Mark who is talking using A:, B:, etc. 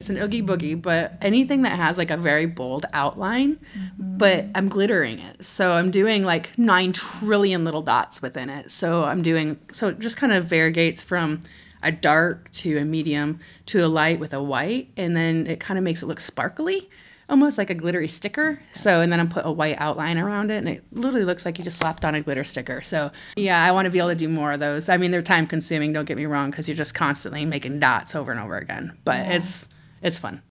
A: it's an Oogie Boogie, but anything that has like a very bold outline, but I'm glittering it. So I'm doing like 9 trillion little dots within it. So it just kind of variegates from a dark to a medium to a light with a white, and then it kind of makes it look sparkly, almost like a glittery sticker. So, and then I put a white outline around it, and it literally looks like you just slapped on a glitter sticker. So, yeah, I want to be able to do more of those. I mean, they're time consuming, don't get me wrong, because you're just constantly making dots over and over again, but it's fun.